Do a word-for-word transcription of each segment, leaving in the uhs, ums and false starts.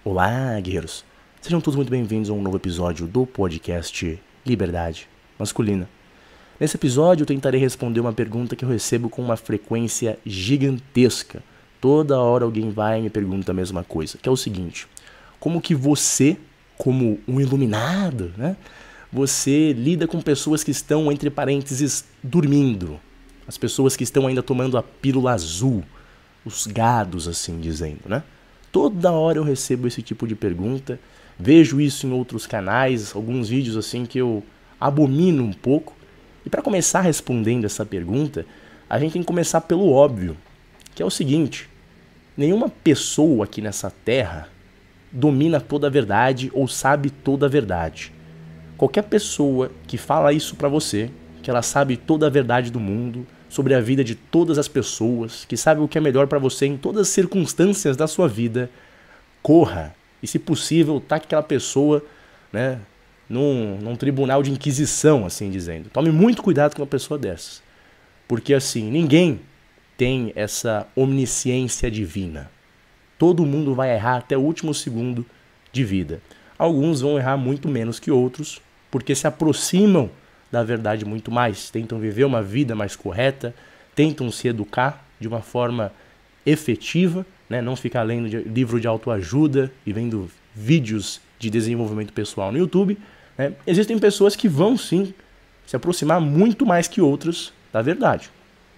Olá, guerreiros! Sejam todos muito bem-vindos a um novo episódio do podcast Liberdade Masculina. Nesse episódio eu tentarei responder uma pergunta que eu recebo com uma frequência gigantesca. Toda hora alguém vai e me pergunta a mesma coisa, que é o seguinte: como que você, como um iluminado, né, você lida com pessoas que estão, entre parênteses, dormindo? As pessoas que estão ainda tomando a pílula azul, os gados, assim dizendo, né? Toda hora eu recebo esse tipo de pergunta, vejo isso em outros canais, alguns vídeos assim que eu abomino um pouco. E para começar respondendo essa pergunta, a gente tem que começar pelo óbvio, que é o seguinte: nenhuma pessoa aqui nessa terra domina toda a verdade ou sabe toda a verdade. Qualquer pessoa que fala isso pra você, que ela sabe toda a verdade do mundo, sobre a vida de todas as pessoas, que sabe o que é melhor pra você em todas as circunstâncias da sua vida, corra e, se possível, taque aquela pessoa, né, num, num tribunal de inquisição, assim dizendo. Tome muito cuidado com uma pessoa dessas, porque assim, ninguém tem essa omnisciência divina. Todo mundo vai errar até o último segundo de vida. Alguns vão errar muito menos que outros, porque se aproximam da verdade muito mais, tentam viver uma vida mais correta, tentam se educar de uma forma efetiva, né? Não ficar lendo de, livro de autoajuda e vendo vídeos de desenvolvimento pessoal no YouTube, né? Existem pessoas que vão sim se aproximar muito mais que outras da verdade.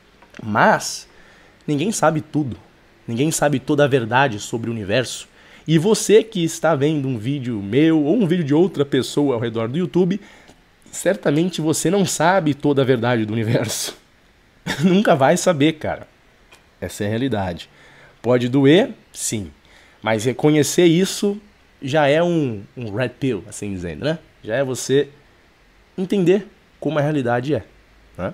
Mas ninguém sabe tudo, ninguém sabe toda a verdade sobre o universo. E você que está vendo um vídeo meu ou um vídeo de outra pessoa ao redor do YouTube, certamente você não sabe toda a verdade do universo. Nunca vai saber, cara. Essa é a realidade. Pode doer, sim. Mas reconhecer isso já é um, um red pill, assim dizendo, né? Já é você entender como a realidade é, né?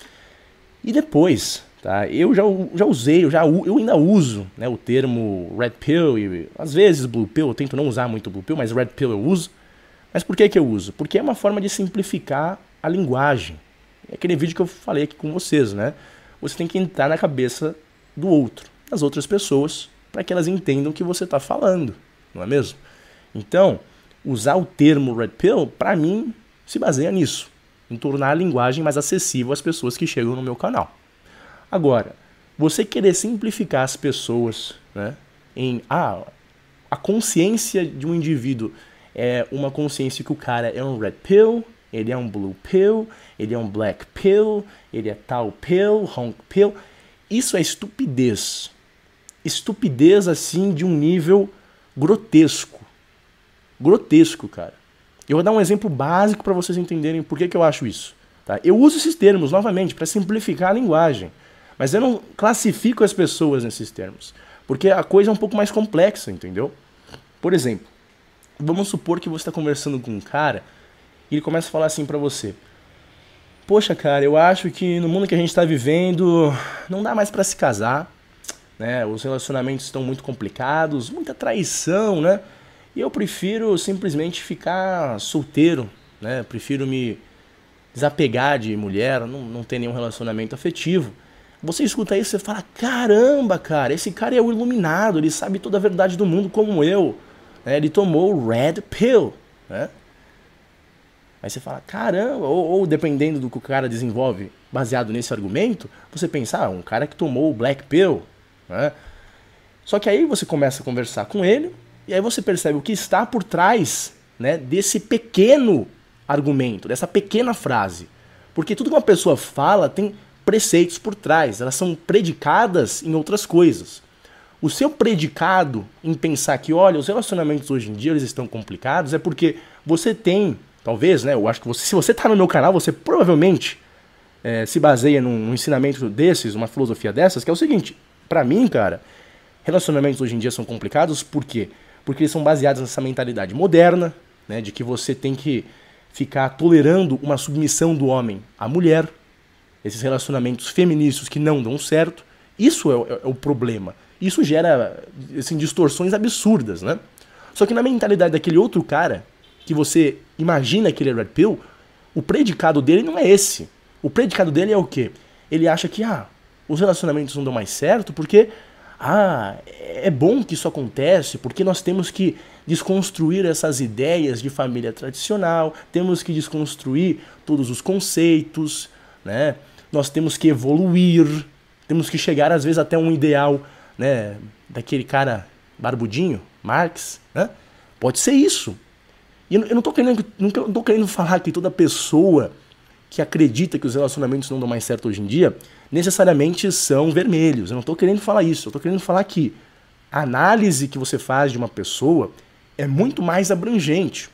E depois, tá? Eu já, já usei, eu, já, eu ainda uso, né, o termo red pill e às vezes blue pill. Eu tento não usar muito blue pill, mas red pill eu uso. Mas por que que eu uso? Porque é uma forma de simplificar a linguagem. É aquele vídeo que eu falei aqui com vocês, né? Você tem que entrar na cabeça do outro, das outras pessoas, para que elas entendam o que você está falando, não é mesmo? Então, usar o termo red pill, para mim, se baseia nisso, em tornar a linguagem mais acessível às pessoas que chegam no meu canal. Agora, você querer simplificar as pessoas, né, em ah, a consciência de um indivíduo é uma consciência que o cara é um red pill, ele é um blue pill, ele é um black pill, ele é tal pill, honk pill. Isso é estupidez. Estupidez, assim, de um nível grotesco. Grotesco, cara. Eu vou dar um exemplo básico para vocês entenderem por que que eu acho isso. Tá? Eu uso esses termos, novamente, para simplificar a linguagem. Mas eu não classifico as pessoas nesses termos. Porque a coisa é um pouco mais complexa, entendeu? Por exemplo, vamos supor que você está conversando com um cara e ele começa a falar assim pra você: poxa, cara, eu acho que no mundo que a gente está vivendo não dá mais pra se casar, né? Os relacionamentos estão muito complicados, muita traição, né? E eu prefiro simplesmente ficar solteiro, né? Prefiro me desapegar de mulher, não, não ter nenhum relacionamento afetivo. Você escuta isso e você fala: caramba, cara, esse cara é o iluminado, ele sabe toda a verdade do mundo como eu. É, ele tomou o red pill, né? Aí você fala: caramba, ou, ou dependendo do que o cara desenvolve baseado nesse argumento, você pensa: ah, um cara que tomou o black pill, né? Só que aí você começa a conversar com ele e aí você percebe o que está por trás, né, desse pequeno argumento, dessa pequena frase. Porque tudo que uma pessoa fala tem preceitos por trás, elas são predicadas em outras coisas. O seu predicado em pensar que, olha, os relacionamentos hoje em dia eles estão complicados é porque você tem, talvez, né, eu acho que você, se você está no meu canal, você provavelmente é, se baseia num, num ensinamento desses, uma filosofia dessas, que é o seguinte: pra mim, cara, relacionamentos hoje em dia são complicados, por quê? Porque eles são baseados nessa mentalidade moderna, né, de que você tem que ficar tolerando uma submissão do homem à mulher, esses relacionamentos feministas que não dão certo. Isso é, é, é o problema. Isso gera, assim, distorções absurdas, né? Só que na mentalidade daquele outro cara, que você imagina que ele é red pill, o predicado dele não é esse. O predicado dele é o quê? Ele acha que, ah, os relacionamentos não dão mais certo porque Ah, é bom que isso acontece porque nós temos que desconstruir essas ideias de família tradicional, temos que desconstruir todos os conceitos, né? Nós temos que evoluir, temos que chegar às vezes até um ideal, né, daquele cara barbudinho, Marx, né? Pode ser isso. E eu não tô querendo, não tô querendo falar que toda pessoa que acredita que os relacionamentos não dão mais certo hoje em dia necessariamente são vermelhos. Eu não estou querendo falar isso. Eu estou querendo falar que a análise que você faz de uma pessoa é muito mais abrangente.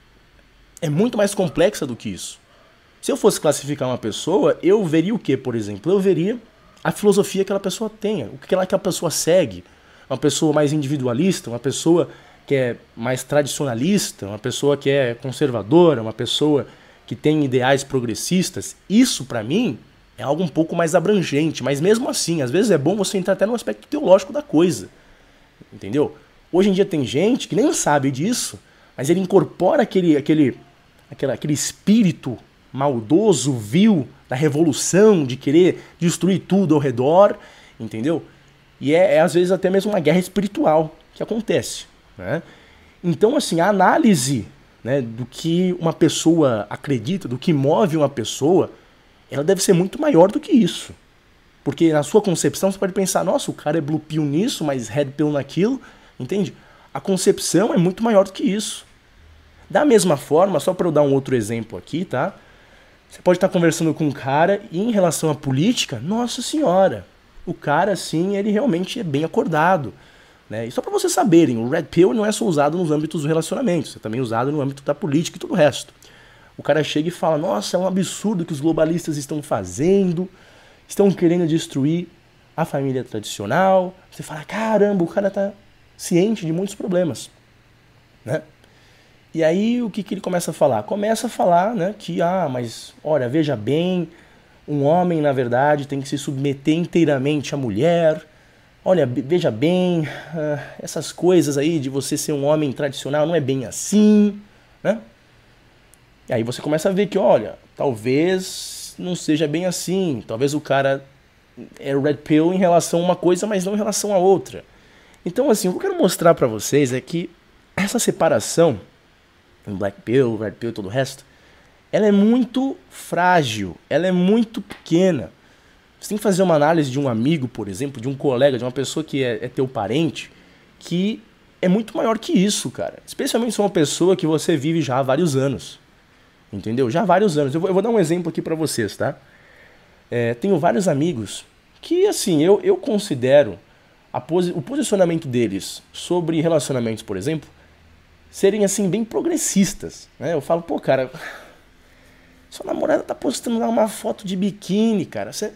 É muito mais complexa do que isso. Se eu fosse classificar uma pessoa, eu veria o que, por exemplo? Eu veria a filosofia que aquela pessoa tenha, o que aquela pessoa segue. Uma pessoa mais individualista, uma pessoa que é mais tradicionalista, uma pessoa que é conservadora, uma pessoa que tem ideais progressistas. Isso, para mim, é algo um pouco mais abrangente, mas mesmo assim, às vezes é bom você entrar até no aspecto teológico da coisa, entendeu? Hoje em dia tem gente que nem sabe disso, mas ele incorpora aquele, aquele, aquele, aquele espírito maldoso, vil, da revolução, de querer destruir tudo ao redor, entendeu? E é, é às vezes até mesmo uma guerra espiritual que acontece, né? Então, assim, a análise, né, do que uma pessoa acredita, do que move uma pessoa, ela deve ser muito maior do que isso. Porque na sua concepção você pode pensar, nossa, o cara é blue pill nisso, mas red pill naquilo, entende? A concepção é muito maior do que isso. Da mesma forma, só para eu dar um outro exemplo aqui, tá? Você pode estar conversando com um cara e em relação à política, nossa senhora, o cara, assim, ele realmente é bem acordado, né? E só para vocês saberem, o red pill não é só usado nos âmbitos dos relacionamentos, é também usado no âmbito da política e tudo o resto. O cara chega e fala, nossa, é um absurdo que os globalistas estão fazendo, estão querendo destruir a família tradicional. Você fala, caramba, o cara tá ciente de muitos problemas, né? E aí o que, que ele começa a falar? Começa a falar, né, que, ah, mas, olha, veja bem, um homem, na verdade, tem que se submeter inteiramente à mulher. Olha, veja bem, uh, essas coisas aí de você ser um homem tradicional não é bem assim, né? E aí você começa a ver que, olha, talvez não seja bem assim. Talvez o cara é red pill em relação a uma coisa, mas não em relação a outra. Então, assim, o que eu quero mostrar pra vocês é que essa separação, black pill, red pill e todo o resto, ela é muito frágil, ela é muito pequena. Você tem que fazer uma análise de um amigo, por exemplo, de um colega, de uma pessoa que é, é teu parente, que é muito maior que isso, cara. Especialmente se é uma pessoa que você vive já há vários anos. Entendeu? Já há vários anos. Eu vou, eu vou dar um exemplo aqui pra vocês, tá? É, tenho vários amigos que, assim, eu, eu considero a posi- o posicionamento deles sobre relacionamentos, por exemplo, serem, assim, bem progressistas, né? Eu falo, pô, cara, sua namorada tá postando lá uma foto de biquíni, cara. Você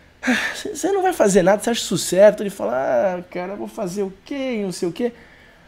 você não vai fazer nada, você acha isso certo? Ele fala, ah, cara, eu vou fazer o quê? Não sei o quê.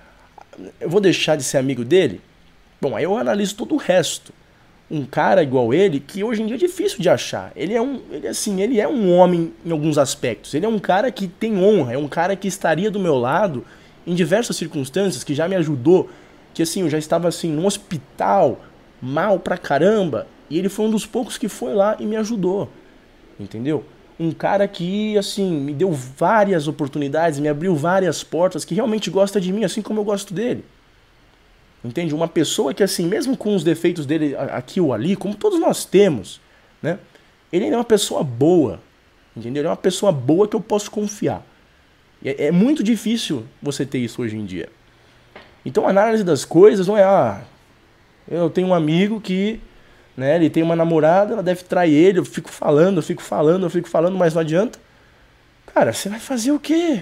Eu vou deixar de ser amigo dele? Bom, aí eu analiso todo o resto. Um cara igual ele, que hoje em dia é difícil de achar. Ele é um, ele, assim, ele é um homem em alguns aspectos. Ele é um cara que tem honra, é um cara que estaria do meu lado em diversas circunstâncias, que já me ajudou. Que assim, eu já estava assim, num hospital, mal pra caramba, e ele foi um dos poucos que foi lá e me ajudou. Entendeu? Um cara que, assim, me deu várias oportunidades, me abriu várias portas, que realmente gosta de mim, assim como eu gosto dele. Entende? Uma pessoa que, assim, mesmo com os defeitos dele aqui ou ali, como todos nós temos, né? Ele é uma pessoa boa, entendeu? Ele é uma pessoa boa que eu posso confiar. E é, é muito difícil você ter isso hoje em dia. Então a análise das coisas não é, ah, eu tenho um amigo que, né, ele tem uma namorada, ela deve trair ele, eu fico falando, eu fico falando, eu fico falando, mas não adianta. Cara, você vai fazer o quê?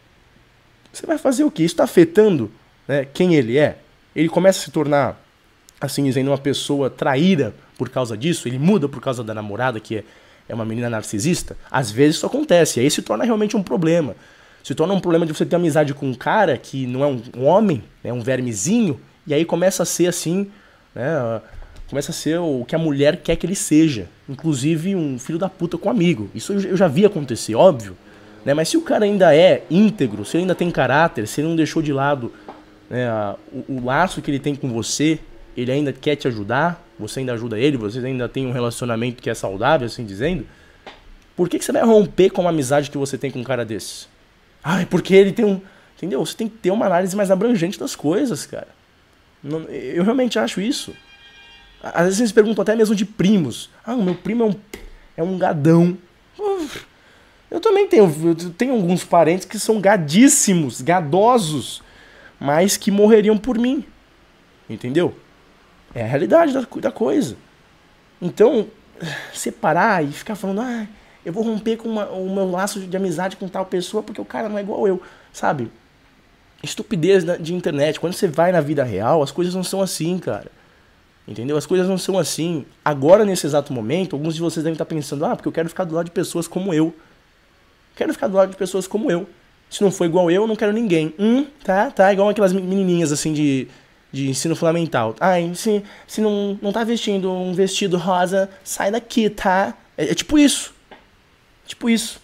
Você vai fazer o quê? Isso está afetando, né, quem ele é? Ele começa a se tornar, assim dizendo, uma pessoa traída por causa disso, ele muda por causa da namorada, que é, é uma menina narcisista. Às vezes isso acontece, e aí se torna realmente um problema. Se torna um problema de você ter amizade com um cara que não é um, um homem, é um vermezinho, e aí começa a ser assim, né, começa a ser o que a mulher quer que ele seja. Inclusive um filho da puta com um amigo. Isso eu já vi acontecer, óbvio. Né? Mas se o cara ainda é íntegro, se ele ainda tem caráter, se ele não deixou de lado, né, o, o laço que ele tem com você, ele ainda quer te ajudar, você ainda ajuda ele, vocês ainda tem um relacionamento que é saudável, assim dizendo, por que, que você vai romper com uma amizade que você tem com um cara desse? Ah, é porque ele tem um... Entendeu? Você tem que ter uma análise mais abrangente das coisas, cara. Não, eu realmente acho isso. Às vezes eles perguntam até mesmo de primos. Ah, o meu primo é um, é um gadão. Uf, eu também tenho, eu tenho alguns parentes que são gadíssimos, gadosos, mas que morreriam por mim. Entendeu? É a realidade da, da coisa. Então, separar e ficar falando, ah, eu vou romper com uma, o meu laço de amizade com tal pessoa porque o cara não é igual eu, sabe? Estupidez de internet. Quando você vai na vida real, as coisas não são assim, cara. Entendeu? As coisas não são assim. Agora, nesse exato momento, alguns de vocês devem estar pensando, ah, porque eu quero ficar do lado de pessoas como eu. Quero ficar do lado de pessoas como eu. Se não for igual eu, eu não quero ninguém. Hum, tá, tá, igual aquelas menininhas, assim, de, de ensino fundamental. Ai, se, se não, não tá vestindo um vestido rosa, sai daqui, tá? É, é tipo isso. Tipo isso.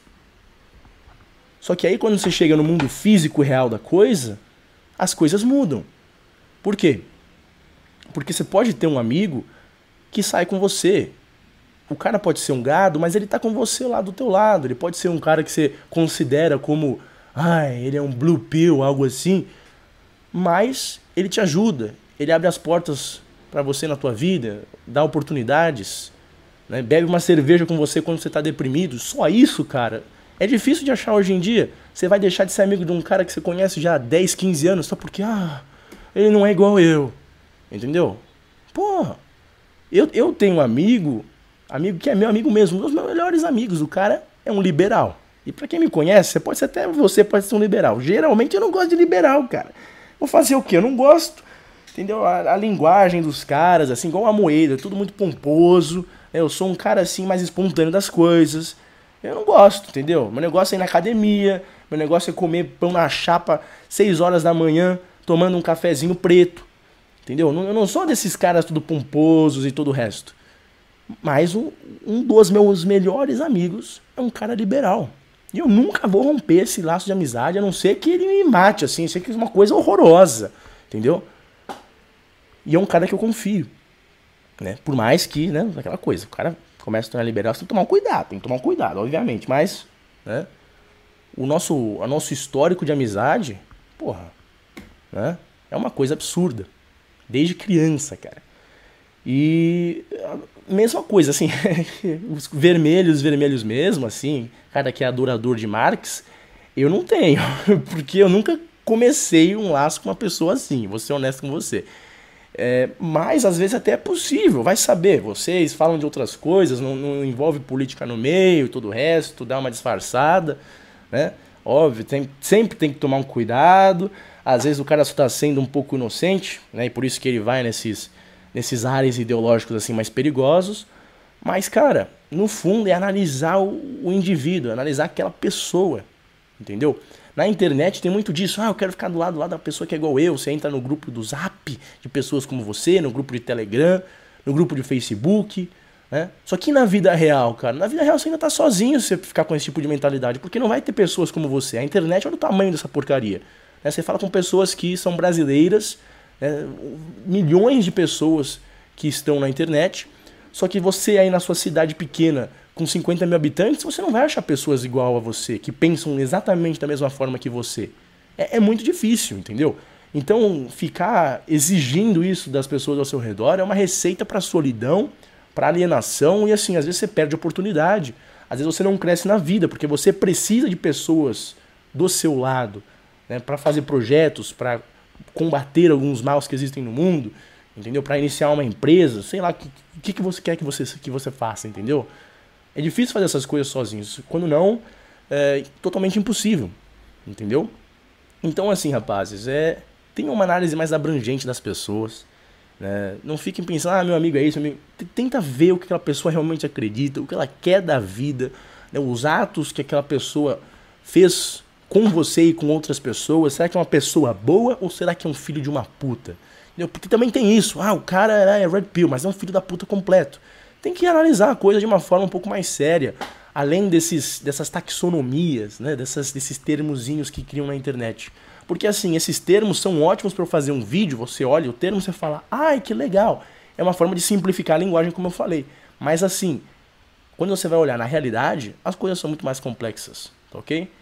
Só que aí, quando você chega no mundo físico real da coisa, as coisas mudam. Por quê? Porque você pode ter um amigo que sai com você. O cara pode ser um gado, mas ele tá com você lá do teu lado. Ele pode ser um cara que você considera como, ah, ele é um blue pill, algo assim. Mas ele te ajuda. Ele abre as portas pra você na tua vida, dá oportunidades, né? Bebe uma cerveja com você quando você tá deprimido. Só isso, cara. É difícil de achar hoje em dia. Você vai deixar de ser amigo de um cara que você conhece já há dez, quinze anos só porque, ah, ele não é igual eu. Entendeu? Porra, eu, eu tenho um amigo, amigo que é meu amigo mesmo, um dos meus melhores amigos, o cara é um liberal. E pra quem me conhece, você pode ser até você pode ser um liberal. Geralmente eu não gosto de liberal, cara. Vou fazer o quê? Eu não gosto, entendeu? A, a linguagem dos caras, assim, igual a Moeda, tudo muito pomposo. Eu sou um cara, assim, mais espontâneo das coisas. Eu não gosto, entendeu? Meu negócio é ir na academia, meu negócio é comer pão na chapa seis horas da manhã, tomando um cafezinho preto. Entendeu? Eu não sou desses caras tudo pomposos e todo o resto. Mas um, um dos meus melhores amigos é um cara liberal. E eu nunca vou romper esse laço de amizade, a não ser que ele me mate, assim, sei que é uma coisa horrorosa. Entendeu? E é um cara que eu confio. Né? Por mais que, né, aquela coisa, o cara começa a tornar liberal, você tem que tomar um cuidado, tem que tomar um cuidado, obviamente. Mas, né, o nosso, o nosso histórico de amizade, porra, né, é uma coisa absurda. Desde criança, cara. E mesma coisa, assim, os vermelhos, vermelhos mesmo, assim, cara que é adorador de Marx, eu não tenho, porque eu nunca comecei um laço com uma pessoa assim, vou ser honesto com você. É, mas às vezes até é possível, vai saber, vocês falam de outras coisas, não, não envolve política no meio, todo o resto, dá uma disfarçada, né? Óbvio, tem, sempre tem que tomar um cuidado. Às vezes o cara só está sendo um pouco inocente, né? E por isso que ele vai nesses, nesses ares ideológicos assim mais perigosos. Mas, cara, no fundo é analisar o, o indivíduo, analisar aquela pessoa, entendeu? Na internet tem muito disso. Ah, eu quero ficar do lado, do lado da pessoa que é igual eu. Você entra no grupo do Zap de pessoas como você, no grupo de Telegram, no grupo de Facebook, né? Só que na vida real, cara, na vida real você ainda tá sozinho se você ficar com esse tipo de mentalidade, porque não vai ter pessoas como você. A internet, olha o tamanho dessa porcaria. Você fala com pessoas que são brasileiras, né, milhões de pessoas que estão na internet, só que você aí na sua cidade pequena, com cinquenta mil habitantes, você não vai achar pessoas igual a você, que pensam exatamente da mesma forma que você. É, é muito difícil, entendeu? Então, ficar exigindo isso das pessoas ao seu redor é uma receita para solidão, para alienação, e assim, às vezes você perde oportunidade. Às vezes você não cresce na vida, porque você precisa de pessoas do seu lado, né, para fazer projetos, para combater alguns maus que existem no mundo, entendeu? Para iniciar uma empresa, sei lá, o que, que você quer que você, que você faça, entendeu? É difícil fazer essas coisas sozinhos. Quando não, é totalmente impossível, entendeu? Então, assim, rapazes, é, tenha uma análise mais abrangente das pessoas, né? Não fiquem pensando, ah, meu amigo é isso, meu amigo. Tenta ver o que aquela pessoa realmente acredita, o que ela quer da vida, né? Os atos que aquela pessoa fez com você e com outras pessoas. Será que é uma pessoa boa ou será que é um filho de uma puta? Entendeu? Porque também tem isso. Ah, o cara é red pill, mas é um filho da puta completo. Tem que analisar a coisa de uma forma um pouco mais séria. Além desses, dessas taxonomias, né? Dessas, desses termozinhos que criam na internet. Porque assim, esses termos são ótimos para eu fazer um vídeo. Você olha o termo e você fala, ai, que legal. É uma forma de simplificar a linguagem, como eu falei. Mas assim, quando você vai olhar na realidade, as coisas são muito mais complexas, tá ok?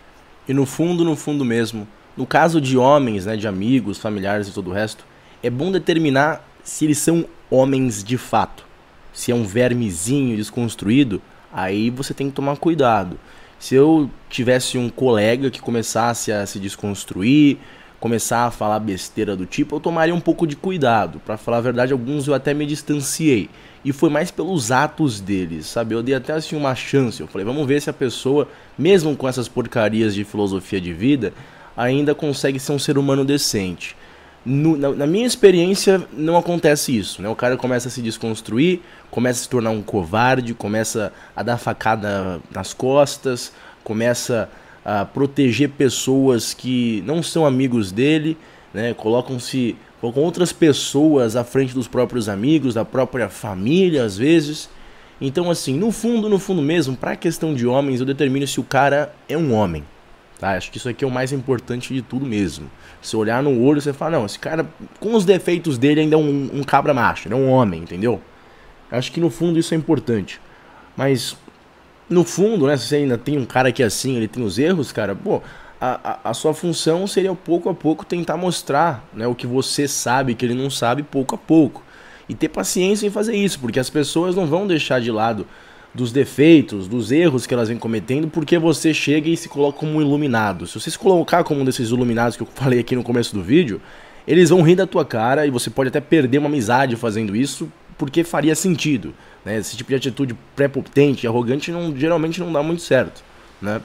E no fundo, no fundo mesmo, no caso de homens, né, de amigos, familiares e todo o resto, é bom determinar se eles são homens de fato. Se é um vermezinho desconstruído, aí você tem que tomar cuidado. Se eu tivesse um colega que começasse a se desconstruir, começar a falar besteira do tipo, eu tomaria um pouco de cuidado. Pra falar a verdade, alguns eu até me distanciei. E foi mais pelos atos deles, sabe? Eu dei até assim uma chance. Eu falei, vamos ver se a pessoa, mesmo com essas porcarias de filosofia de vida, ainda consegue ser um ser humano decente. No, na, na minha experiência, não acontece isso, né? O cara começa a se desconstruir, começa a se tornar um covarde, começa a dar facada nas costas, começa a proteger pessoas que não são amigos dele, né? Colocam-se com outras pessoas à frente dos próprios amigos, da própria família, às vezes. Então, assim, no fundo, no fundo mesmo, para a questão de homens, eu determino se o cara é um homem. Tá? Acho que isso aqui é o mais importante de tudo mesmo. Se olhar no olho, você fala, não, esse cara, com os defeitos dele, ainda é um, um cabra macho, ele é um homem, entendeu? Acho que no fundo isso é importante. Mas, no fundo, né, se você ainda tem um cara que é assim, ele tem os erros, cara, pô, a, a, a sua função seria pouco a pouco tentar mostrar, né, o que você sabe que ele não sabe pouco a pouco. E ter paciência em fazer isso, porque as pessoas não vão deixar de lado dos defeitos, dos erros que elas vêm cometendo, porque você chega e se coloca como um iluminado. Se você se colocar como um desses iluminados que eu falei aqui no começo do vídeo, eles vão rir da tua cara e você pode até perder uma amizade fazendo isso, porque faria sentido, né? Esse tipo de atitude prepotente e arrogante não, geralmente não dá muito certo, né?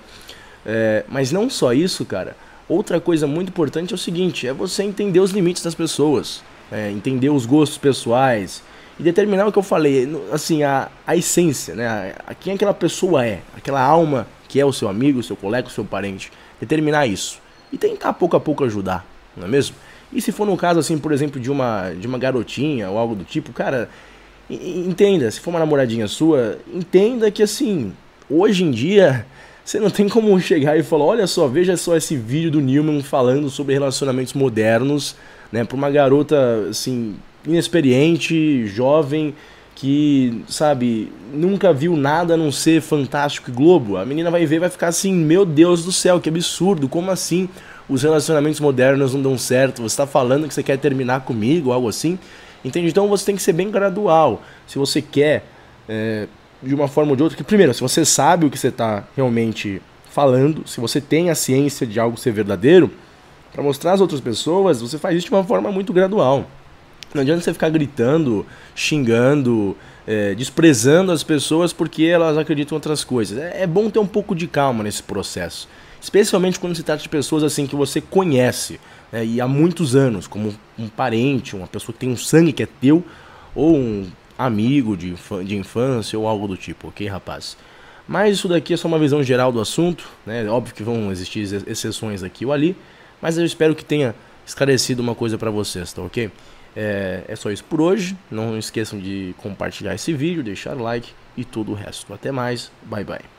É, mas não só isso, cara. Outra coisa muito importante é o seguinte, é você entender os limites das pessoas, é, entender os gostos pessoais, e determinar o que eu falei, assim, a, a essência, né? A, a quem aquela pessoa é, aquela alma que é o seu amigo, o seu colega, o seu parente. Determinar isso. E tentar pouco a pouco ajudar, não é mesmo? E se for no caso, assim, por exemplo, de uma, de uma garotinha ou algo do tipo, cara, entenda, se for uma namoradinha sua, entenda que, assim, hoje em dia, você não tem como chegar e falar, olha só, veja só esse vídeo do Newman falando sobre relacionamentos modernos, né? Pra uma garota, assim, inexperiente, jovem, que, sabe, nunca viu nada a não ser Fantástico e Globo. A menina vai ver e vai ficar assim, meu Deus do céu, que absurdo, como assim os relacionamentos modernos não dão certo? Você tá falando que você quer terminar comigo, algo assim? Entende? Então você tem que ser bem gradual. Se você quer, é, de uma forma ou de outra, que primeiro, se você sabe o que você tá realmente falando, se você tem a ciência de algo ser verdadeiro, para mostrar às outras pessoas, você faz isso de uma forma muito gradual. Não adianta você ficar gritando, xingando, é, desprezando as pessoas porque elas acreditam em outras coisas. É, é bom ter um pouco de calma nesse processo. Especialmente quando se trata de pessoas assim que você conhece, né, e há muitos anos, como um parente, uma pessoa que tem um sangue que é teu, ou um amigo de, infância, de infância ou algo do tipo, ok, rapaz? Mas isso daqui é só uma visão geral do assunto, né? Óbvio que vão existir exceções aqui ou ali, mas eu espero que tenha esclarecido uma coisa pra vocês, tá ok? É, é só isso por hoje. Não esqueçam de compartilhar esse vídeo, deixar like e todo o resto. Até mais. Bye bye.